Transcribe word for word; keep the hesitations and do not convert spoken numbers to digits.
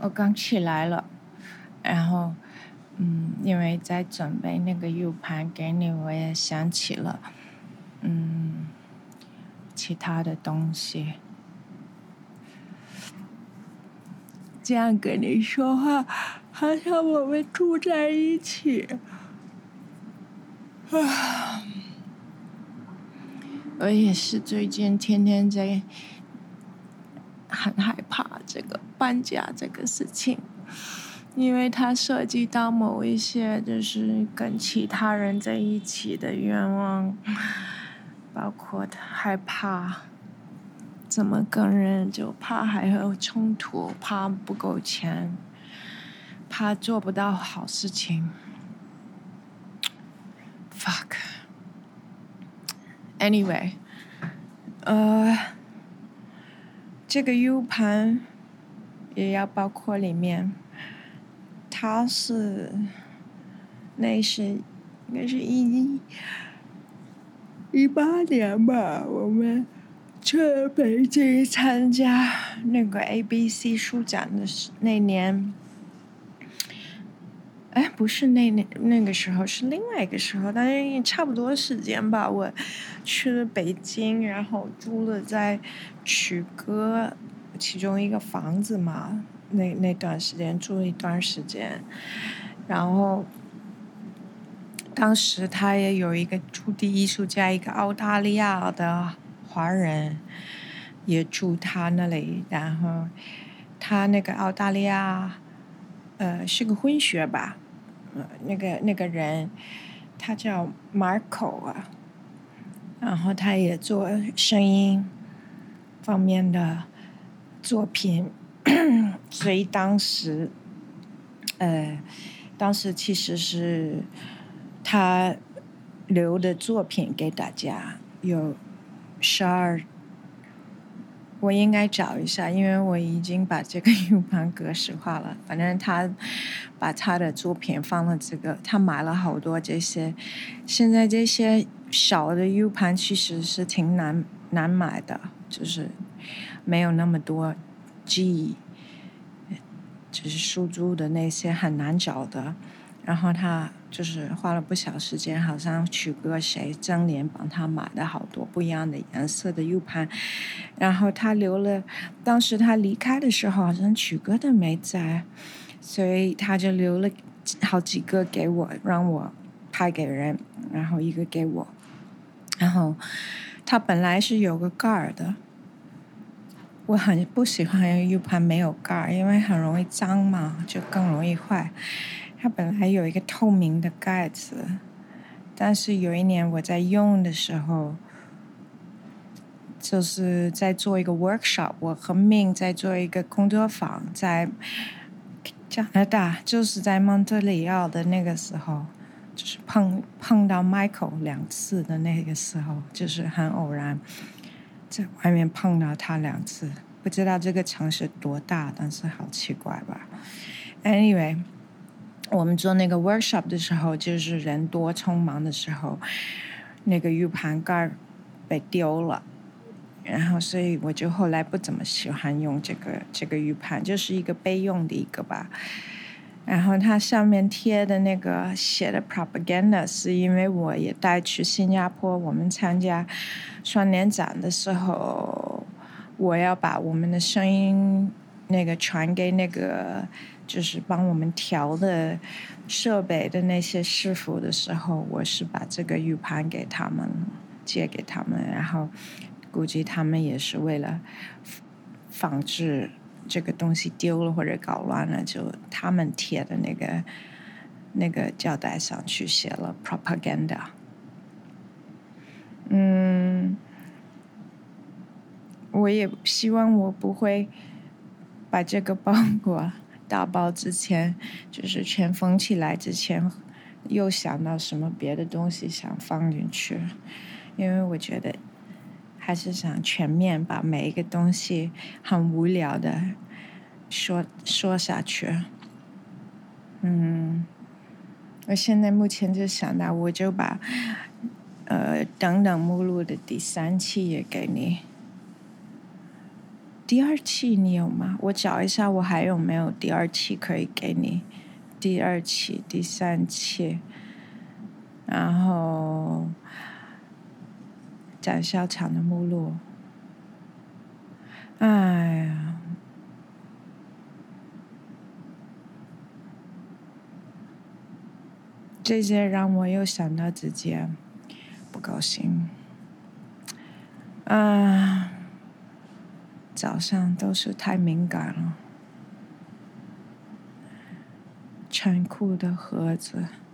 我刚起来了，然后嗯，因为在准备那个 U 盘给你，我也想起了嗯其他的东西。这样跟你说话，好像我们住在一起。啊，我也是最近天天在很害怕这个搬家这个事情，因为它涉及到某一些就是跟其他人在一起的愿望，包括害怕怎么跟人，就怕还有冲突，怕不够钱，怕做不到好事情。Fuck. Anyway, 呃，这个 U 盘也要包括里面。它是，那是应该是一一八年吧，我们去北京参加那个 A B C 书展的那年。哎，不是那那那个时候，是另外一个时候，但是差不多时间吧。我去了北京，然后租了在曲哥其中一个房子嘛，那那段时间住了一段时间，然后当时他也有一个驻地艺术家，一个澳大利亚的华人也住他那里，然后他那个澳大利亚呃是个混血吧。呃，那个那个人，他叫 Marco 啊，然后他也做声音方面的作品，所以当时，呃，当时其实是他留的作品给大家有十二。我应该找一下，因为我已经把这个 U 盘格式化了。反正他把他的作品放了这个，他买了好多这些。现在这些小的 U 盘其实是挺难难买的，就是没有那么多 G， 就是输出的那些很难找的。然后他就是花了不少时间，好像曲哥谁正联帮他买的好多不一样的颜色的 U 盘，然后他留了，当时他离开的时候好像曲哥都没在，所以他就留了好几个给我，让我拍给人，然后一个给我，然后他本来是有个盖的，我很不喜欢 U 盘没有盖，因为很容易脏嘛，就更容易坏。它本来有一个透明的盖子，但是有一年我在用的时候，就是在做一个 workshop， 我和命在做一个工作坊，在加拿大，就是在蒙特利尔的那个时候，就是碰碰到 Michael 两次的那个时候，就是很偶然，在外面碰到他两次，不知道这个城市多大，但是好奇怪吧。Anyway。我们做那个 workshop 的时候，就是人多匆忙的时候，那个 U 盘盖被丢了，然后所以我就后来不怎么喜欢用这个这个 U 盘，就是一个备用的一个吧。然后它上面贴的那个写的 propaganda 是因为我也带去新加坡，我们参加双年展的时候，我要把我们的声音那个传给那个就是帮我们调的设备的那些师傅的时候，我是把这个 U 盘给他们借给他们，然后估计他们也是为了防止这个东西丢了或者搞乱了，就他们贴的那个那个胶带上去写了 propaganda。嗯，我也希望我不会把这个包裹打包之前，就是全封起来之前，又想到什么别的东西想放进去，因为我觉得还是想全面把每一个东西很无聊的说说下去。嗯，我现在目前就想到，我就把呃等等目录的第三期也给你第二期你有吗？我找一下我还有没有第二期可以给你。第二期、第三期，然后展销场的目录。哎呀，这些让我又想到自己不高兴。啊，早上都是太敏感了。残酷的盒子。